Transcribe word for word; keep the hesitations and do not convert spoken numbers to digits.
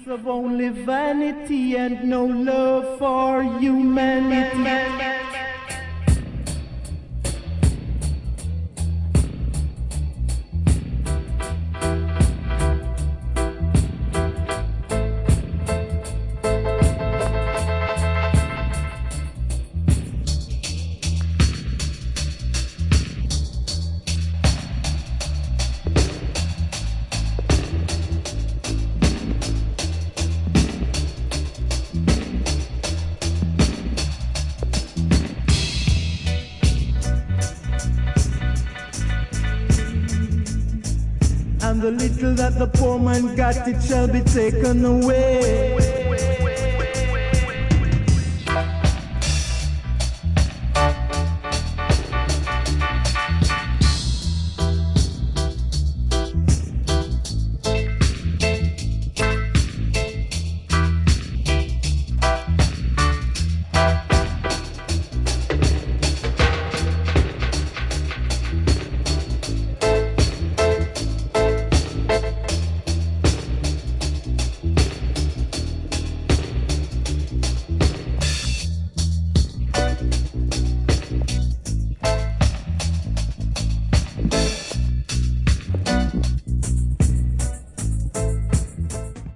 of only vanity and no love for humanity. The little that the poor man got, it shall be taken away.